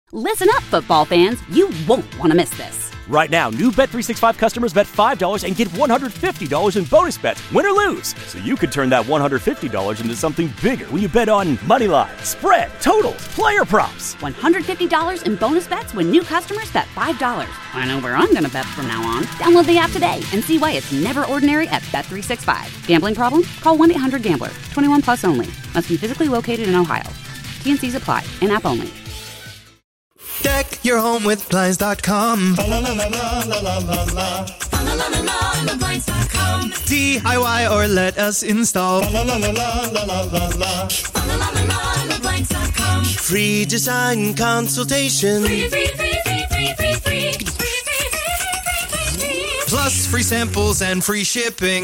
Listen up, football fans. You won't want to miss this. Right now, new Bet365 customers bet $5 and get $150 in bonus bets, win or lose. So you could turn that $150 into something bigger when you bet on money line, spread, totals, player props. $150 in bonus bets when new customers bet $5. I know where I'm going to bet from now on. Download the app today and see why it's never ordinary at Bet365. Gambling problem? Call 1-800-GAMBLER. 21 plus only. Must be physically located in Ohio. T&Cs apply. In-app only. Deck your home with Blinds.com. DIY or let us install. Free design consultation. Plus free samples and free shipping.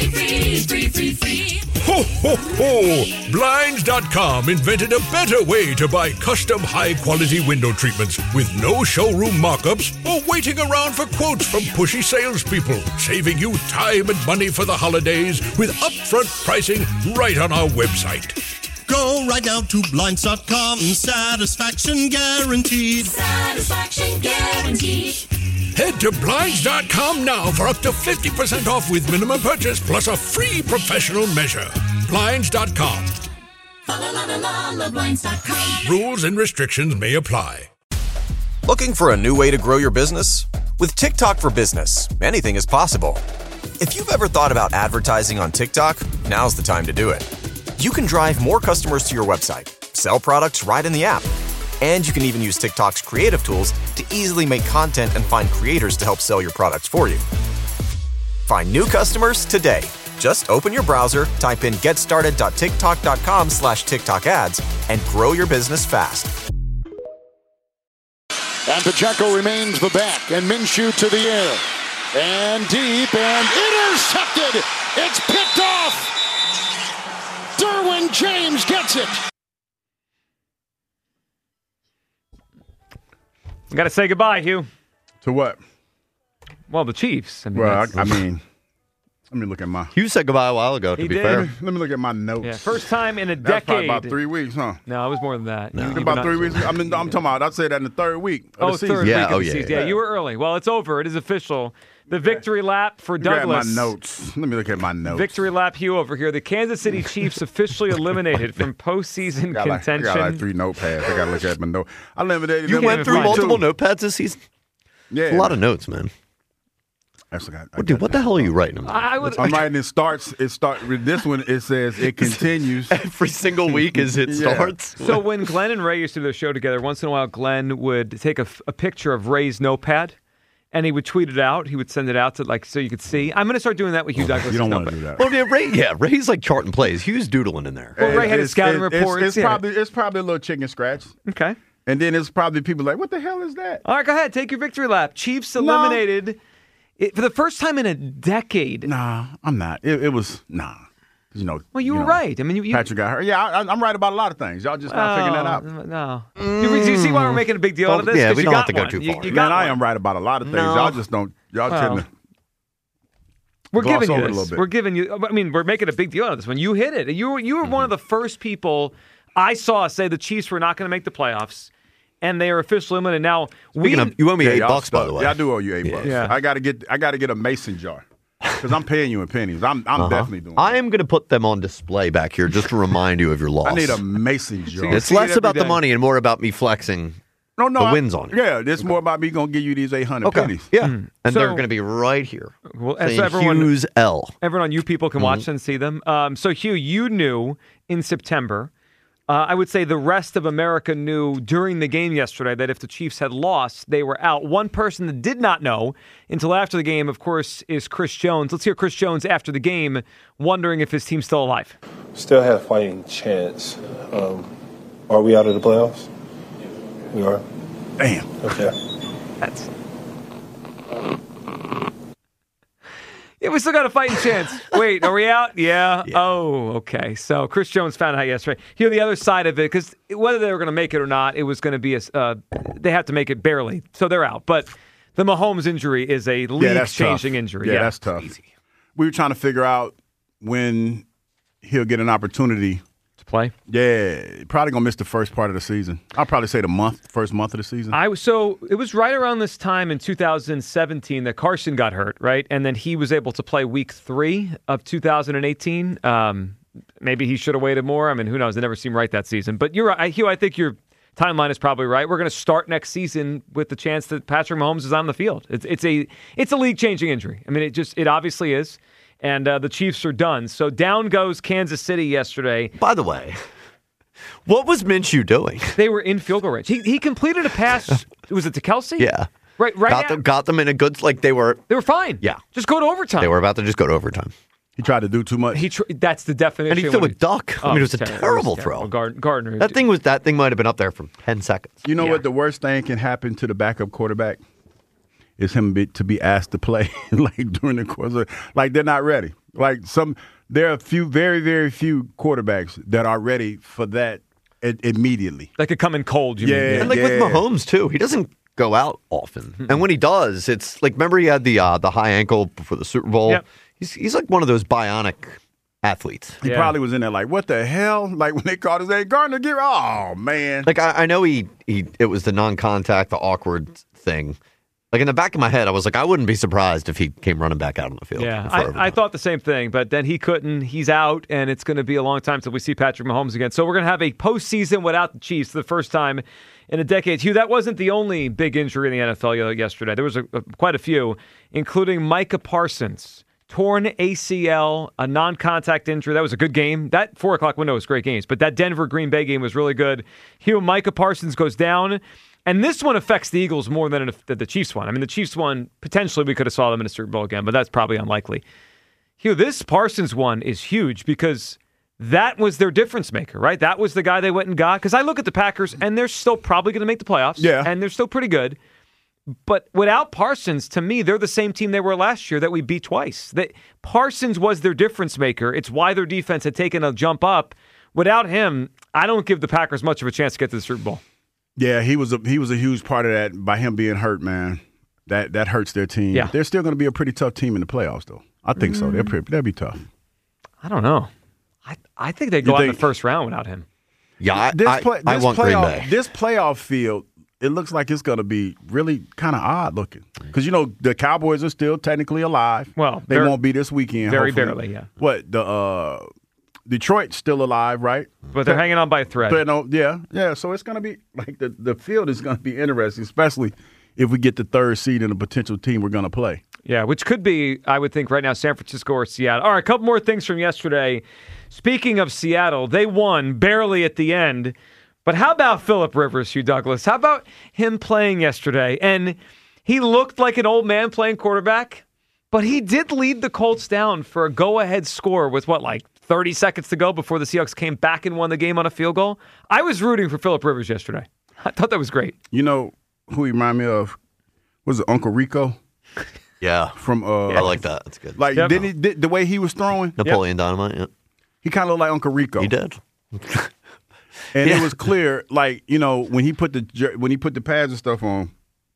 Ho, ho, ho! Blinds.com invented a better way to buy custom high-quality window treatments with no showroom mock-ups or waiting around for quotes from pushy salespeople, saving you time and money for the holidays with upfront pricing right on our website. Go right now to Blinds.com. Satisfaction guaranteed. Satisfaction guaranteed. Head to Blinds.com now for up to 50% off with minimum purchase plus a free professional measure. Blinds.com. Blinds.com. Rules and restrictions may apply. Looking for a new way to grow your business? With TikTok for Business, anything is possible. If you've ever thought about advertising on TikTok, now's the time to do it. You can drive more customers to your website, sell products right in the app, and you can even use TikTok's creative tools to easily make content and find creators to help sell your products for you. Find new customers today. Just open your browser, type in getstarted.tiktok.com/TikTok ads, and grow your business fast. And Pacheco remains the back, and Minshew to the air. And deep, and intercepted! It's picked off! Derwin James gets it! I got to say goodbye, Hugh. To what? Well, the Chiefs. I mean, let me look at my... Hugh said goodbye a while ago, to be fair. Let me look at my notes. Yeah, first time in a That's decade. probably about 3 weeks, huh? No, it was more than that. No. About 3 weeks? I'm talking about, I'd say that in the third week of the season. Third week of the yeah. season. Yeah, you were early. Well, it's over. It is official. The victory lap for Douglas. My notes. Let me look at my notes. Victory lap, Hugh, over here. The Kansas City Chiefs officially eliminated from postseason contention. I got like 3 notepads. I got to look at my notes. I eliminated You them. went through multiple notepads this season? Yeah. A lot of notes, man. Dude, what the hell are you writing? I'm writing it starts. With this one, it says it continues. Every single week as it starts. So when Glenn and Ray used to do their show together, once in a while Glenn would take a picture of Ray's notepad, and he would tweet it out. He would send it out to so you could see. I'm going to start doing that with Hugh Douglas. You don't want to do that. Well, Ray's like charting plays. Hugh's doodling in there. Well, Ray had his scouting reports. It's probably a little chicken scratch. Okay. And then it's probably people like, what the hell is that? All right, go ahead. Take your victory lap. Chiefs eliminated for the first time in a decade. Nah, I'm not. It was, nah. Well, you were right. I mean, Patrick got hurt. Yeah, I'm right about a lot of things. Y'all just not figuring that out. No. Do you see why we're making a big deal out of this? Yeah, we don't have to go too far. I am right about a lot of things. No. Y'all just don't. Y'all tend to. We're giving you this. We're giving you. I mean, we're making a big deal out of this one. You hit it. You were one of the first people I saw say the Chiefs were not going to make the playoffs, and they are officially eliminated. Now you owe me $8, by the way. Yeah, I do owe you $8. Yeah. I got to get a mason jar because I'm paying you in pennies. I'm definitely doing. I am going to put them on display back here just to remind you of your loss. I need a mason jar. It's less about the money and more about me flexing. The wins on it. Yeah, it's more about me going to give you these 800 pennies. Yeah, and they're going to be right here. Well, so Hughes L. Everyone, you people can watch and see them. So, Hugh, you knew in September. I would say the rest of America knew during the game yesterday that if the Chiefs had lost, they were out. One person that did not know until after the game, of course, is Chris Jones. Let's hear Chris Jones after the game, wondering if his team's still alive. Still had a fighting chance. Are we out of the playoffs? We are. Damn. Okay. Yeah, we still got a fighting chance. Wait, are we out? Yeah. Oh, okay. So Chris Jones found out yesterday. Here, the other side of it, because whether they were going to make it or not, it was going to be they have to make it barely, so they're out. But the Mahomes injury is a league-changing injury. Yeah, that's tough. Easy. We were trying to figure out when he'll get an opportunity to play. Yeah, probably going to miss the first part of the season. I'll probably say first month of the season. So it was right around this time in 2017 that Carson got hurt, right? And then he was able to play week 3 of 2018. Maybe he should have waited more. I mean, who knows? It never seemed right that season. But you're right, Hugh, I think your timeline is probably right. We're going to start next season with the chance that Patrick Mahomes is on the field. It's a league-changing injury. I mean, it obviously is. And the Chiefs are done. So down goes Kansas City yesterday. By the way, what was Minshew doing? They were in field goal range. He completed a pass. Was it to Kelsey? Yeah. Right. Got them in a good, they were fine. Yeah. Just go to overtime. They were about to just go to overtime. He tried to do too much. That's the definition. And he threw a duck. I mean, it was a terrible throw. Gardner. That thing might have been up there for 10 seconds. You know what? The worst thing can happen to the backup quarterback is him to be asked to play during the course of, they're not ready. There are a few, very, very few quarterbacks that are ready for that immedially. Like a coming cold, you mean? And with Mahomes, too, he doesn't go out often. Mm-hmm. And when he does, it's remember he had the high ankle before the Super Bowl? Yep. He's like one of those bionic athletes. He probably was in there what the hell? When they called his name, Gardner, oh, man. I know it was the non-contact, the awkward thing. In the back of my head, I was I wouldn't be surprised if he came running back out on the field. Yeah, I thought the same thing, but then he couldn't. He's out, and it's going to be a long time till we see Patrick Mahomes again. So we're going to have a postseason without the Chiefs for the first time in a decade. Hugh, that wasn't the only big injury in the NFL yesterday. There was quite a few, including Micah Parsons. Torn ACL, a non-contact injury. That was a good game. That 4 o'clock window was great games, but that Denver-Green Bay game was really good. Hugh, Micah Parsons goes down. And this one affects the Eagles more than the Chiefs one. I mean, the Chiefs one, potentially we could have saw them in a Super Bowl again, but that's probably unlikely. Hugh, this Parsons one is huge because that was their difference maker, right? That was the guy they went and got. Because I look at the Packers, and they're still probably going to make the playoffs. Yeah. And they're still pretty good. But without Parsons, to me, they're the same team they were last year that we beat twice. Parsons was their difference maker. It's why their defense had taken a jump up. Without him, I don't give the Packers much of a chance to get to the Super Bowl. Yeah, he was a huge part of that by him being hurt, man. That hurts their team. Yeah. They're still going to be a pretty tough team in the playoffs, though. I think so. They'll be tough. I don't know. I think they go out in the first round without him. Yeah, I want Green Bay. This playoff field, it looks like it's going to be really kind of odd looking. Because, the Cowboys are still technically alive. Well, they won't be this weekend. Very hopefully. barely, yeah. What, Detroit's still alive, right? But they're hanging on by a thread. Yeah. So it's going to be the field is going to be interesting, especially if we get the third seed in a potential team we're going to play. Yeah, which could be, I would think, right now, San Francisco or Seattle. All right, a couple more things from yesterday. Speaking of Seattle, they won barely at the end. But how about Phillip Rivers, Hugh Douglas? How about him playing yesterday? And he looked like an old man playing quarterback, but he did lead the Colts down for a go-ahead score with 30 seconds to go before the Seahawks came back and won the game on a field goal. I was rooting for Phillip Rivers yesterday. I thought that was great. You know who he reminded me of? Was it Uncle Rico? Yeah. From I like that. That's good. Didn't the way he was throwing? Napoleon Dynamite, yeah. He kind of looked like Uncle Rico. He did. And it was clear, when he put the pads and stuff on,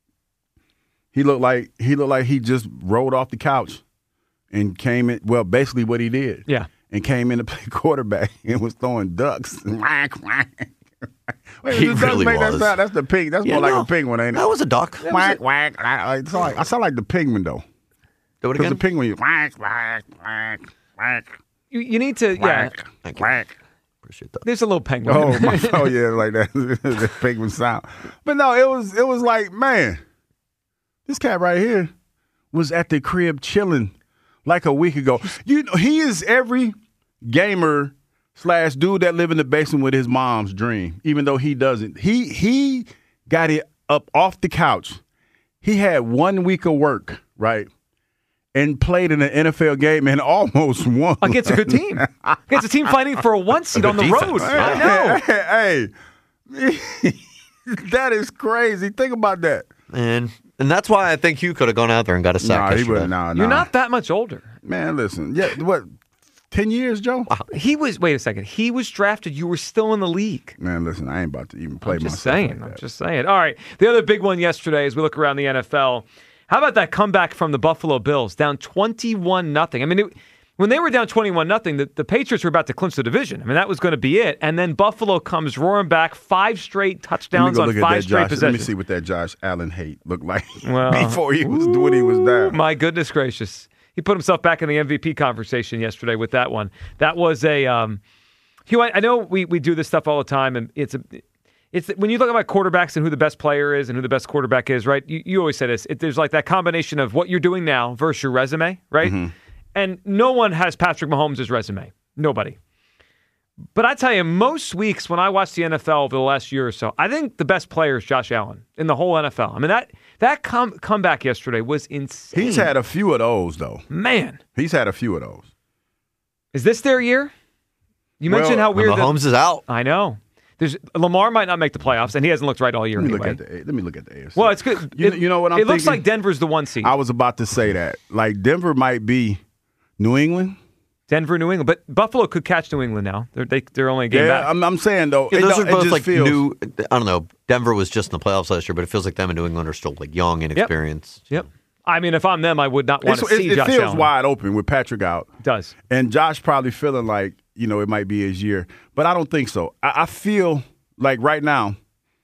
he looked like he just rolled off the couch and came in. Well, basically what he did. Yeah. And came in to play quarterback and was throwing ducks. He really was. That's the pig. That's more like a penguin, ain't it? That was a duck. Whack, whack. I sound like the penguin, though. Do it again. The penguin, you whack, whack, whack, whack. You need to, whack, whack. Appreciate that. There's a little penguin. Oh yeah, like that. The penguin sound. But no, it was like, man, this cat right here was at the crib chilling like a week ago. He is every gamer / dude that live in the basement with his mom's dream, even though he doesn't. He got it up off the couch. He had 1 week of work, right? And played in an NFL game and almost won. Against a good team. Against a team fighting for a 1 seed on the road. I know. Hey, that is crazy. Think about that. And that's why I think Hugh could have gone out there and got a sack. You're not that much older. Man, listen. Yeah, what, 10 years, Joe? Wow. Wait a second. He was drafted. You were still in the league. Man, listen, I ain't about to even play myself. I'm just saying. All right. The other big one yesterday as we look around the NFL, how about that comeback from the Buffalo Bills, down 21-0? I mean, when they were down 21-0, the Patriots were about to clinch the division. I mean, that was going to be it. And then Buffalo comes roaring back, 5 straight touchdowns on 5 straight possessions. Let me see what that Josh Allen hate looked like before he was when he was down. My goodness gracious. He put himself back in the MVP conversation yesterday with that one. That was a Hugh, I know we do this stuff all the time, and it's when you look at quarterbacks and who the best player is and who the best quarterback is, right? You always say this. There's like that combination of what you're doing now versus your resume, right? Mm-hmm. And no one has Patrick Mahomes' resume. Nobody. But I tell you, most weeks when I watch the NFL over the last year or so, I think the best player is Josh Allen in the whole NFL. I mean, that comeback yesterday was insane. He's had a few of those, though. Man. He's had a few of those. Is this their year? You mentioned how weird Mahomes is out. I know. Lamar might not make the playoffs, and he hasn't looked right all year anyway. Let me look at the AFC. Well, it's good. You know what I'm thinking? It looks like Denver's the 1 seed. I was about to say that. Like, Denver might be New England. Denver, New England. But Buffalo could catch New England now. They're only a game back. I'm saying, though. Yeah, those are both like new. I don't know. Denver was just in the playoffs last year, but it feels like them and New England are still like young and experienced. Yep. I mean, if I'm them, I would not want to see Josh Allen. It feels wide open with Patrick out. It does. And Josh probably feeling like, it might be his year. But I don't think so. I feel like right now,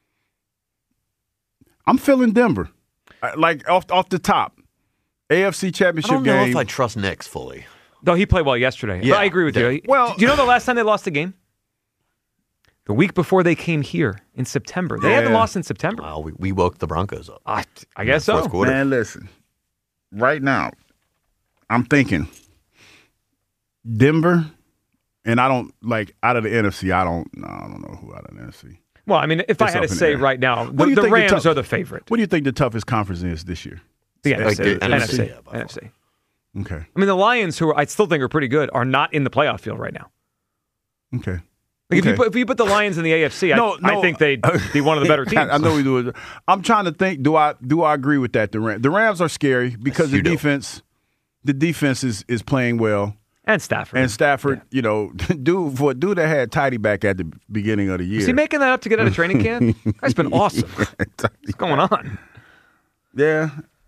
I'm feeling Denver. Like off the top. AFC Championship game. I don't know if I trust Knicks fully. Though he played well yesterday. Yeah. But I agree with you. Well, do you know the last time they lost a game? The week before they came here in September. They hadn't lost in September. Well, we woke the Broncos up. I guess so. Man, listen. Right now, I'm thinking Denver, and I don't out of the NFC. I don't know who out of the NFC. Well, I mean, if I had to say right now, the Rams are the favorite. What do you think the toughest conference is this year? The NFC. NFC. Okay. I mean, the Lions, who I still think are pretty good, are not in the playoff field right now. Okay. Like if you put the Lions in the AFC, I think they'd be one of the better teams. I know we do it. I'm trying to think. Do I agree with that? The Rams are scary because the defense is playing well. And Stafford. Dude that had Tidy back at the beginning of the year. Is he making that up to get out of training camp? That's been awesome. What's going on? Yeah.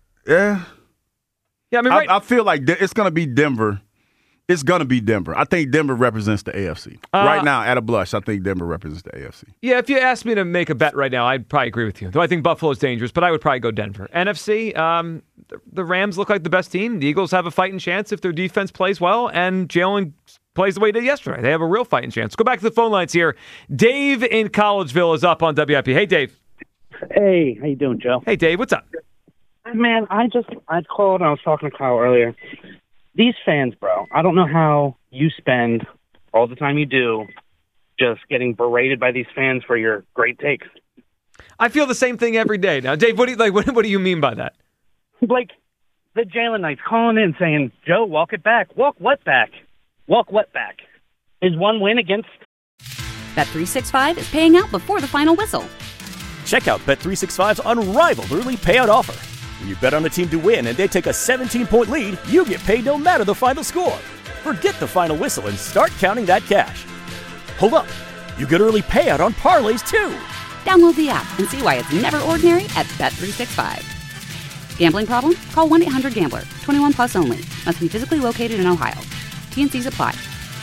I mean, I feel like it's going to be Denver. It's going to be Denver. I think Denver represents the AFC. Right now, at a blush, I think Denver represents the AFC. Yeah, if you asked me to make a bet right now, I'd probably agree with you. Though I think Buffalo's dangerous, but I would probably go Denver. NFC, the Rams look like the best team. The Eagles have a fighting chance if their defense plays well, and Jalen plays the way he did yesterday. They have a real fighting chance. Go back to the phone lines here. Dave in Collegeville is up on WIP. Hey, Dave. Hey, how you doing, Joe? Hey, Dave, what's up? Man, I called and I was talking to Kyle earlier. These fans, bro, I don't know how you spend all the time you do just getting berated by these fans for your great takes. I feel the same thing every day. Now, Dave, what do you mean by that? Like the Jalen Knights calling in saying, Joe, walk it back. Walk what back? Walk what back? Is one win against... Bet365 is paying out before the final whistle. Check out Bet365's unrivaled early payout offer. When you bet on a team to win and they take a 17-point lead, you get paid no matter the final score. Forget the final whistle and start counting that cash. Hold up. You get early payout on parlays, too. Download the app and see why it's never ordinary at Bet365. Gambling problem? Call 1-800-GAMBLER. 21 plus only. Must be physically located in Ohio. T&Cs apply.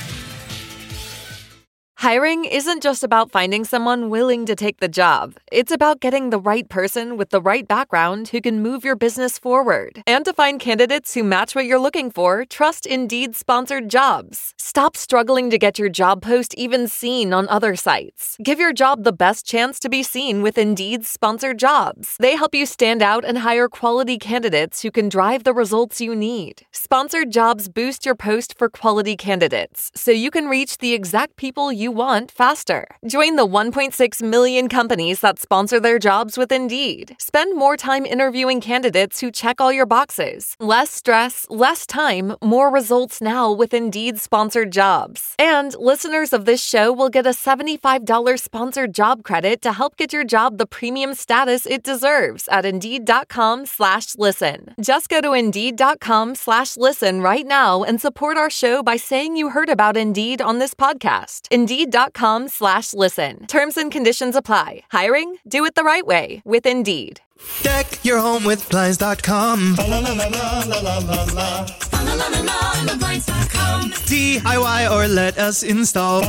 Hiring isn't just about finding someone willing to take the job. It's about getting the right person with the right background who can move your business forward. And to find candidates who match what you're looking for, trust Indeed sponsored jobs. Stop struggling to get your job post even seen on other sites. Give your job the best chance to be seen with Indeed sponsored jobs. They help you stand out and hire quality candidates who can drive the results you need. Sponsored jobs boost your post for quality candidates, so you can reach the exact people you want faster. Join the 1.6 million companies that sponsor their jobs with Indeed. Spend more time interviewing candidates who check all your boxes. Less stress, less time, more results now with Indeed sponsored jobs. And listeners of this show will get a $75 sponsored job credit to help get your job the premium status it deserves at Indeed.com/listen. Just go to Indeed.com/listen right now and support our show by saying you heard about Indeed on this podcast. Indeed.com/listen. Terms and conditions apply. Hiring? Do it the right way with Indeed. Deck your home with Blinds.com. La la la la la la la la. LaLaLaLaLablinds.com. DIY or let us install.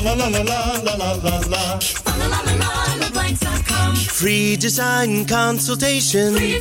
LaLaLaLaLablinds.com. Free design consultation. Free.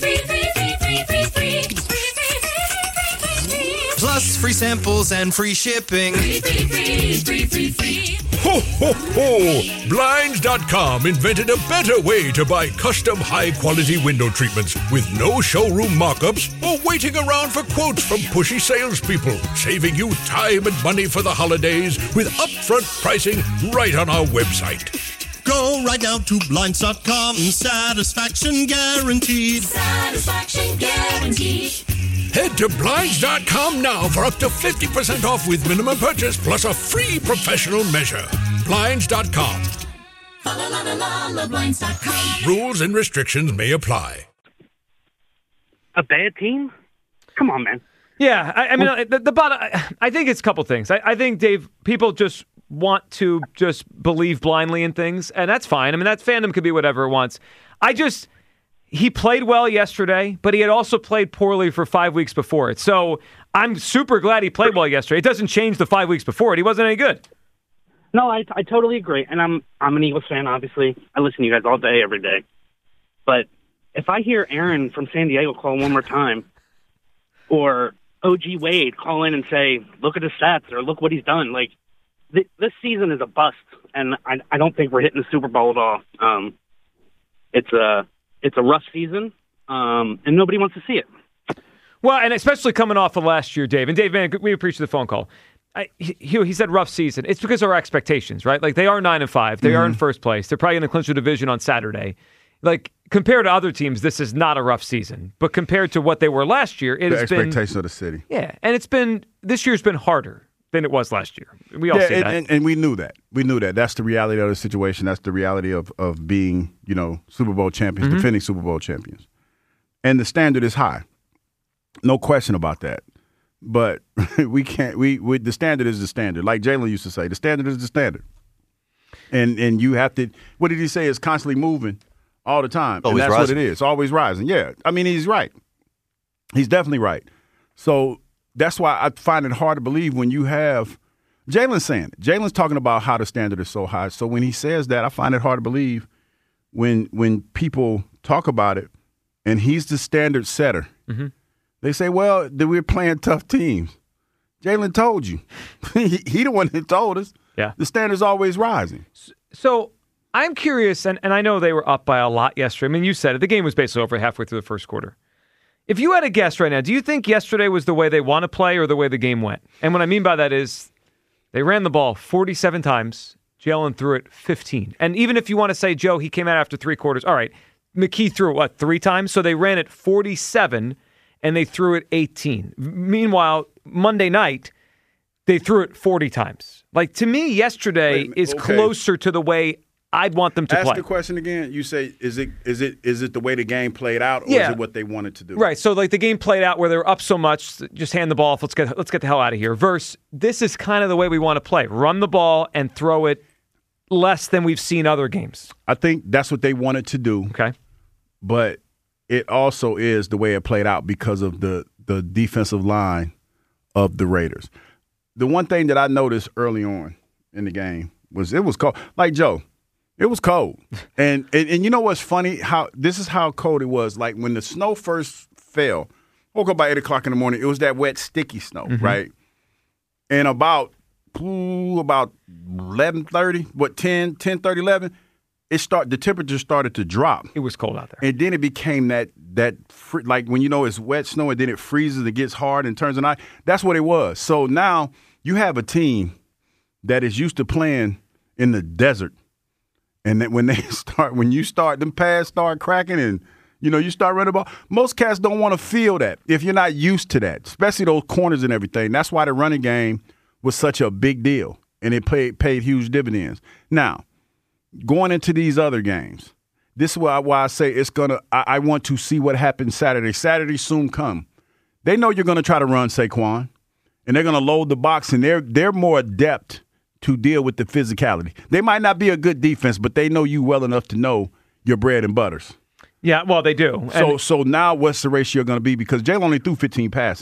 Plus free samples and free shipping. Free. Ho, ho, ho! Blinds.com invented a better way to buy custom high-quality window treatments with no showroom mock-ups or waiting around for quotes from pushy salespeople, saving you time and money for the holidays with upfront pricing right on our website. Go right now to Blinds.com. Satisfaction guaranteed. Satisfaction guaranteed. Head to Blinds.com now for up to 50% off with minimum purchase plus a free professional measure. Blinds.com. LaLaLaLablinds.com. Rules and restrictions may apply. A bad team? Come on, man. Yeah, I mean, the bottom. I think it's a couple things. I think, Dave, people just want to just believe blindly in things, and that's fine. I mean, that fandom could be whatever it wants. He played well yesterday, but he had also played poorly for 5 weeks before it. So I'm super glad he played well yesterday. It doesn't change the 5 weeks before it. He wasn't any good. No, I totally agree. And I'm an Eagles fan, obviously. I listen to you guys all day, every day. But if I hear Aaron from San Diego call one more time, or OG Wade call in and say, look at his stats, or look what he's done, like, this season is a bust. And I don't think we're hitting the Super Bowl at all. It's a rough season, and nobody wants to see it. Well, and especially coming off of last year, Dave. And Dave, man, we appreciate the phone call. He said rough season. It's because of our expectations, right? Like, they are 9-5. They are in first place. They're probably going to clinch the division on Saturday. Like, compared to other teams, this is not a rough season. But compared to what they were last year, it has been... The expectation of the city. Yeah, and this year's been harder than it was last year. We all see that. And we knew that. We knew that. That's the reality of the situation. That's the reality of being, Super Bowl champions, defending Super Bowl champions. And the standard is high. No question about that. But we can't. The standard is the standard. Like Jalen used to say, the standard is the standard. And you have to. What did he say? It's constantly moving all the time. Always and that's rising. what it is. Always rising. Yeah. I mean, he's right. He's definitely right. So that's why I find it hard to believe when you have Jalen saying it. Jalen's talking about how the standard is so high. So when he says that, I find it hard to believe when people talk about it and he's the standard setter. Mm-hmm. They say, well, that we're playing tough teams. Jalen told you. He the one that told us. Yeah. The standard's always rising. So I'm curious, and I know they were up by a lot yesterday. I mean, you said it. The game was basically over halfway through the first quarter. If you had a guess right now, do you think yesterday was the way they want to play or the way the game went? And what I mean by that is they ran the ball 47 times. Jalen threw it 15. And even if you want to say, Joe, he came out after 3 quarters. All right, McKee threw it, 3 times? So they ran it 47 and they threw it 18. Meanwhile, Monday night, they threw it 40 times. Like, to me, yesterday is closer to the way I'd want them to play. Ask the question again. You say, is it the way the game played out, or is it what they wanted to do? Right. So, like, the game played out where they were up so much, just hand the ball off. Let's get the hell out of here. Versus, this is kind of the way we want to play. Run the ball and throw it less than we've seen other games. I think that's what they wanted to do. Okay. But it also is the way it played out because of the defensive line of the Raiders. The one thing that I noticed early on in the game was it was cold. Like, Joe, it was cold. And you know what's funny? This is how cold it was. Like, when the snow first fell, woke up by 8 o'clock in the morning, it was that wet, sticky snow, right? And about 11:30, 10:30, 11, the temperature started to drop. It was cold out there. And then it became that like when it's wet snow and then it freezes, it gets hard and turns to ice. That's what it was. So now you have a team that is used to playing in the desert. And that when you start, them pads start cracking and, you start running the ball. Most cats don't want to feel that if you're not used to that, especially those corners and everything. That's why the running game was such a big deal, and it paid huge dividends. Now, going into these other games, this is why I say I want to see what happens Saturday. Saturday soon come. They know you're going to try to run Saquon, and they're going to load the box, and they're more adept to deal with the physicality. They might not be a good defense, but they know you well enough to know your bread and butters. Yeah, well, they do. So now what's the ratio going to be? Because Jalen only threw 15 passes.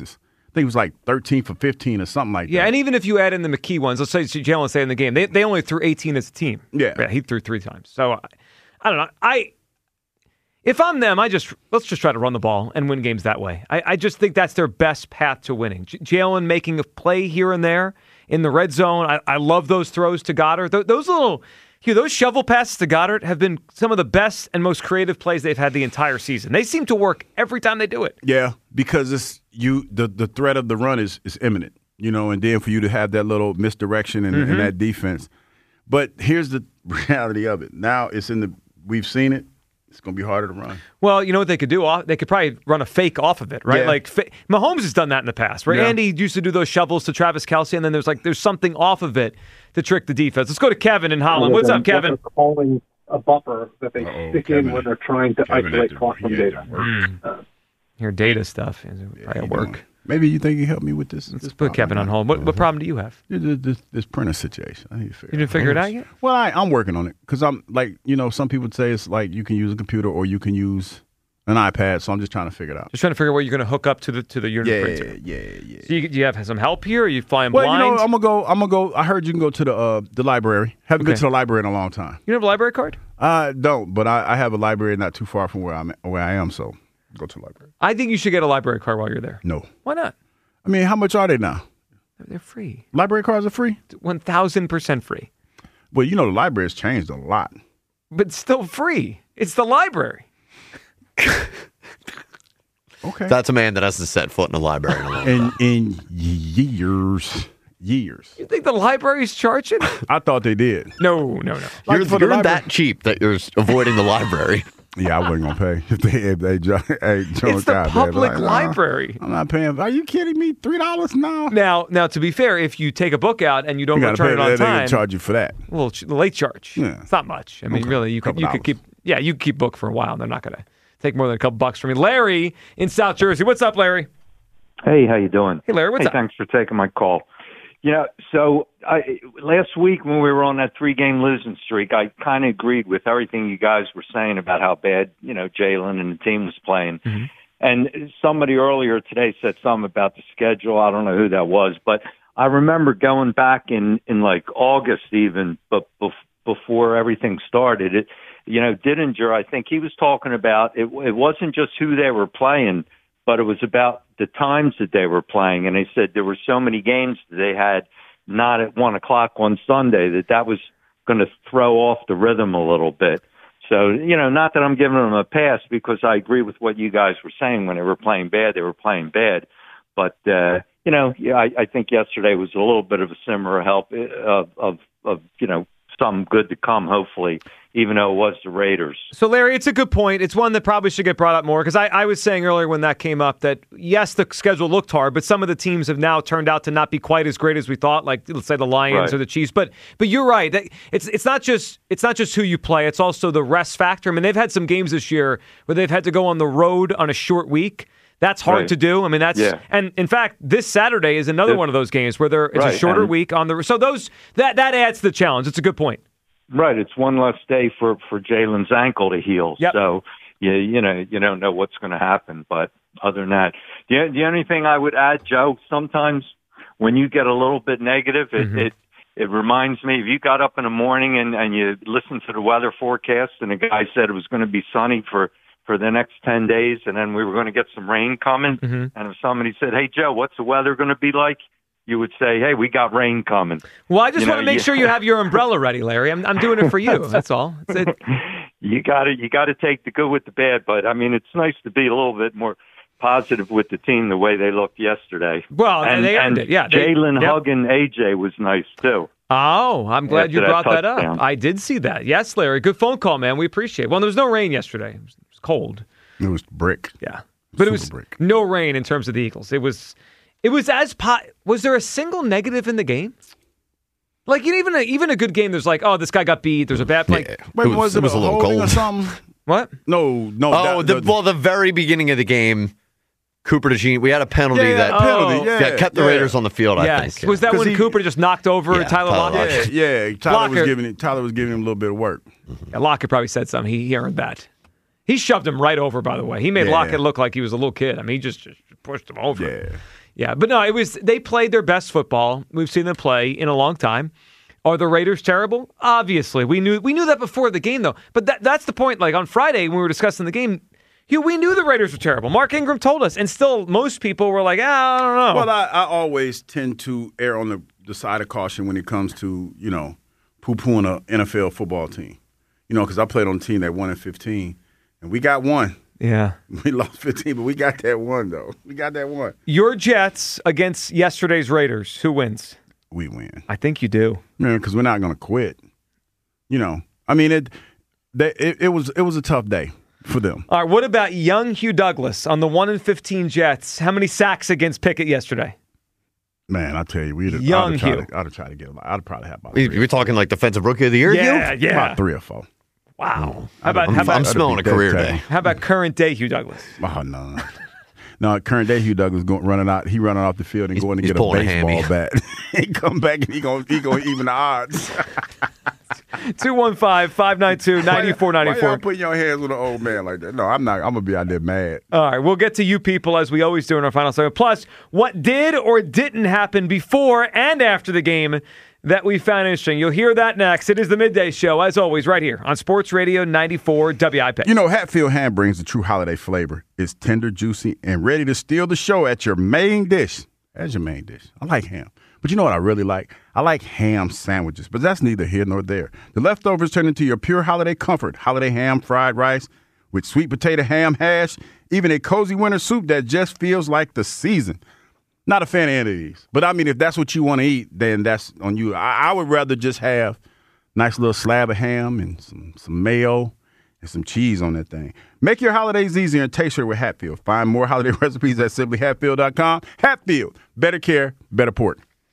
I think it was like 13 for 15 or something like Yeah, that. and even if you add in the McKee ones, let's say Jalen say in the game, they only threw 18 as a team. Yeah. He threw 3 times. So I don't know. If I'm them, let's just try to run the ball and win games that way. I just think that's their best path to winning. Jalen making a play here and there in the red zone. I love those throws to Goddard. Those shovel passes to Goddard have been some of the best and most creative plays they've had the entire season. They seem to work every time they do it. Yeah, because the threat of the run is imminent, and then for you to have that little misdirection and that defense. But here's the reality of it. Now we've seen it. It's going to be harder to run. Well, you know what they could do? They could probably run a fake off of it, right? Yeah. Like Mahomes has done that in the past, right? Yeah. Andy used to do those shovels to Travis Kelce, and then there's something off of it to trick the defense. Let's go to Kevin in Holland. What's up, Kevin? They're calling a buffer that they stick Kevin. in when they're trying to isolate quantum data. Your data stuff is probably at work. Maybe you think you help me with this. Let's put Kevin on hold. What problem do you have? This printer situation. I need to figure. You didn't figure it out yet? Well, I'm working on it because I'm like, some people would say it's like you can use a computer or you can use an iPad. So I'm just trying to figure it out. Just trying to figure out what you're going to hook up to the unit printer. Yeah. So do you have some help here? Or are you flying Well, blind? I'm gonna go. I heard you can go to the library. Haven't been to the library in a long time. You have a library card? I don't, but I have a library not too far from where I am. So go to the library. I think you should get a library card while you're there. No. Why not? I mean, how much are they now? They're free. Library cards are free? 1,000% free. Well, the library has changed a lot. But still free. It's the library. Okay. That's a man that hasn't set foot in a library in a long time. In years. You think the library's charging? I thought they did. No. You're that cheap that you're avoiding the library. Yeah, I wasn't gonna pay if they It's the public library. I'm not paying. Are you kidding me? $3 now? Now, to be fair, if you take a book out and you don't You gotta return pay. it on They time, gonna charge you for that. Well, the late charge. Yeah. It's not much. I mean, Okay. really, you could $2. keep. Yeah, you could keep book for a while. And they're not going to take more than a couple bucks from you. Larry in South Jersey. What's up, Larry? Hey, how you doing? Hey, Larry. What's up? Thanks for taking my call. So last week when we were on that 3-game losing streak, I kind of agreed with everything you guys were saying about how bad, Jalen and the team was playing. Mm-hmm. And somebody earlier today said something about the schedule. I don't know who that was, but I remember going back in like August even, but before everything started, Dittinger, I think he was talking about it wasn't just who they were playing, but it was about the times that they were playing. And they said there were so many games that they had not at 1:00 on Sunday that was going to throw off the rhythm a little bit. So, not that I'm giving them a pass because I agree with what you guys were saying. When they were playing bad, they were playing bad. But, I think yesterday was a little bit of a simmer help of something good to come, hopefully, even though it was the Raiders. So, Larry, it's a good point. It's one that probably should get brought up more because I was saying earlier when that came up that, yes, the schedule looked hard, but some of the teams have now turned out to not be quite as great as we thought, like, let's say, the Lions or the Chiefs. But you're right. It's not just who you play. It's also the rest factor. I mean, they've had some games this year where they've had to go on the road on a short week. That's hard to do. I mean, and in fact, this Saturday is another one of those games where it's a shorter week on the. So that adds to the challenge. It's a good point. Right, it's one less day for Jalen's ankle to heal. Yep. So you don't know what's going to happen. But other than that, the only thing I would add, Joe, sometimes when you get a little bit negative, it reminds me if you got up in the morning and you listened to the weather forecast and the guy said it was going to be sunny for the next 10 days, and then we were going to get some rain coming. And if somebody said, "Hey, Joe, what's the weather going to be like?" you would say, "Hey, we got rain coming." Well, I just want to make sure you have your umbrella ready, Larry. I'm doing it for you. That's all. You got to take the good with the bad. But I mean, it's nice to be a little bit more positive with the team the way they looked yesterday. Well, and they earned it. Yeah, Jalen hugging AJ was nice too. Oh, I'm glad you brought that up. I did see that. Yes, Larry. Good phone call, man. We appreciate it. Well, there was no rain yesterday. It was cold. It was brick. Yeah. But it was no rain in terms of the Eagles. It was as was there a single negative in the game? Like even a good game, there's like, oh, this guy got beat. There's a bad play. Yeah. Wait, was it a little cold or something? What? No. Oh, the very beginning of the game, Cooper DeJean, we had a penalty that kept the Raiders on the field. I think. Was that when Cooper just knocked over Tyler Lockett? Yeah. Tyler was giving him a little bit of work. Yeah, Lockett probably said something. He earned that. He shoved him right over. By the way, he made Lockett look like he was a little kid. I mean, he just pushed him over. Yeah, but no, they played their best football we've seen them play in a long time. Are the Raiders terrible? Obviously. We knew that before the game, though. But that's the point. Like on Friday when we were discussing the game, we knew the Raiders were terrible. Mark Ingram told us, and still most people were like, I don't know. Well, I always tend to err on the side of caution when it comes to, poo-pooing an NFL football team. Because I played on a team that won in 15, and we got one. Yeah. We lost 15, but we got that one, though. We got that one. Your Jets against yesterday's Raiders. Who wins? We win. I think you do. Man, because we're not going to quit. I mean, it was a tough day for them. All right, what about young Hugh Douglas on the 1-15 Jets? How many sacks against Pickett yesterday? Man, I tell you, I'd have tried to get him. I'd probably have about three. You're talking like Defensive Rookie of the Year? Yeah. About 3 or 4. Wow. I'm smelling a career day. How about current day Hugh Douglas? Oh, no. No, current day Hugh Douglas running off the field and going to get a baseball bat. He come back and he gonna even the odds. 215-592-9494. Why y'all putting your hands with an old man like that? No, I'm not. I'm gonna be out there mad. All right, we'll get to you people as we always do in our final segment. Plus, what did or didn't happen before and after the game that we found interesting. You'll hear that next. It is the Midday Show, as always, right here on Sports Radio 94 WIP. Hatfield ham brings the true holiday flavor. It's tender, juicy, and ready to steal the show at your main dish. As your main dish. I like ham. But you know what I really like? I like ham sandwiches, but that's neither here nor there. The leftovers turn into your pure holiday comfort. Holiday ham, fried rice, with sweet potato ham hash, even a cozy winter soup that just feels like the season. Not a fan of any of these. But, I mean, if that's what you want to eat, then that's on you. I would rather just have a nice little slab of ham and some mayo and some cheese on that thing. Make your holidays easier and tastier with Hatfield. Find more holiday recipes at simplyhatfield.com. Hatfield. Better care, better pork.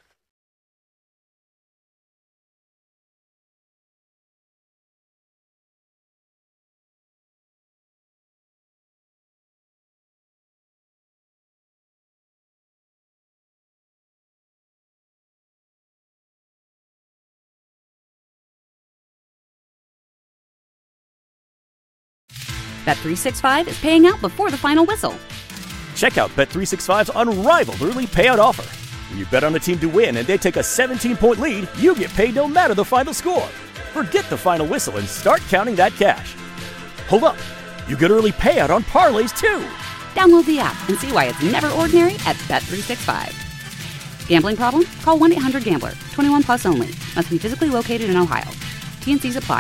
Bet365 is paying out before the final whistle. Check out Bet365's unrivaled early payout offer. When you bet on a team to win and they take a 17-point lead, you get paid no matter the final score. Forget the final whistle and start counting that cash. Hold up. You get early payout on parlays, too. Download the app and see why it's never ordinary at Bet365. Gambling problem? Call 1-800-GAMBLER. 21 plus only. Must be physically located in Ohio. T&Cs apply.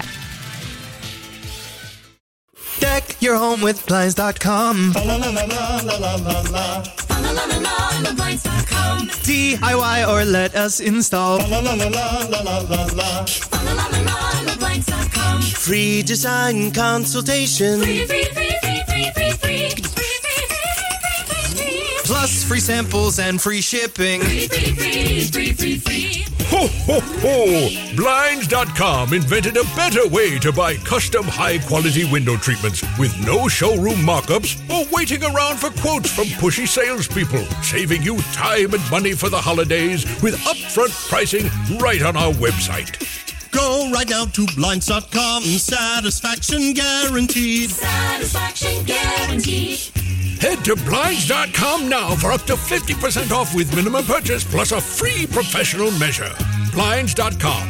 Deck your home with Blinds.com. Blinds.com. DIY or let us install. Blinds.com. Free design consultation. Free. Plus free samples and free shipping. Free. Ho, ho, ho! Blinds.com invented a better way to buy custom high-quality window treatments with no showroom mock-ups or waiting around for quotes from pushy salespeople, saving you time and money for the holidays with upfront pricing right on our website. Go right now to Blinds.com. Satisfaction guaranteed. Satisfaction guaranteed. Head to Blinds.com now for up to 50% off with minimum purchase plus a free professional measure. Blinds.com.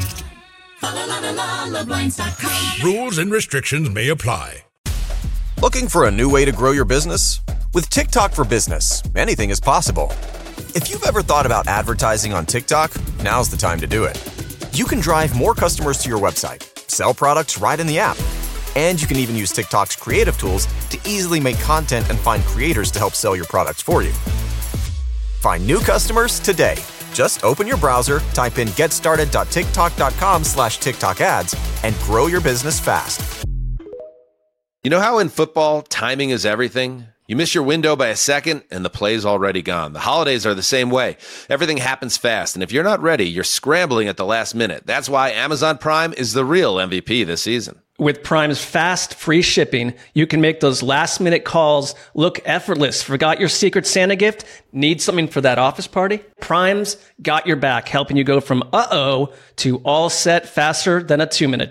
Blinds.com. Rules and restrictions may apply. Looking for a new way to grow your business? With TikTok for Business, anything is possible. If you've ever thought about advertising on TikTok, now's the time to do it. You can drive more customers to your website, sell products right in the app, and you can even use TikTok's creative tools to easily make content and find creators to help sell your products for you. Find new customers today. Just open your browser, type in getstarted.tiktok.com/TikTok ads, and grow your business fast. You know how in football, timing is everything? You miss your window by a second, and the play's already gone. The holidays are the same way. Everything happens fast, and if you're not ready, you're scrambling at the last minute. That's why Amazon Prime is the real MVP this season. With Prime's fast, free shipping, you can make those last-minute calls look effortless. Forgot your Secret Santa gift? Need something for that office party? Prime's got your back, helping you go from uh-oh to all set faster than a 2-minute drill.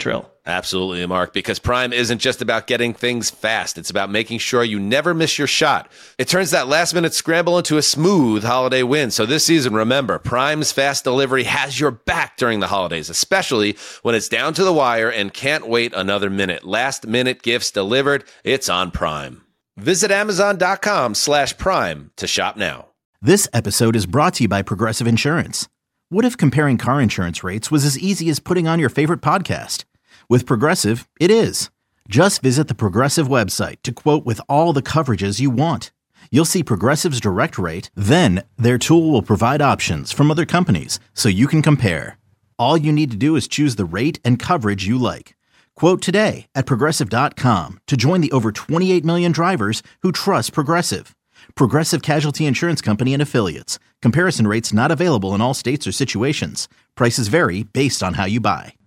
Absolutely, Mark, because Prime isn't just about getting things fast. It's about making sure you never miss your shot. It turns that last-minute scramble into a smooth holiday win. So this season, remember, Prime's fast delivery has your back during the holidays, especially when it's down to the wire and can't wait another minute. Last-minute gifts delivered. It's on Prime. Visit Amazon.com/Prime to shop now. This episode is brought to you by Progressive Insurance. What if comparing car insurance rates was as easy as putting on your favorite podcast? With Progressive, it is. Just visit the Progressive website to quote with all the coverages you want. You'll see Progressive's direct rate, then their tool will provide options from other companies so you can compare. All you need to do is choose the rate and coverage you like. Quote today at Progressive.com to join the over 28 million drivers who trust Progressive. Progressive Casualty Insurance Company and Affiliates. Comparison rates not available in all states or situations. Prices vary based on how you buy.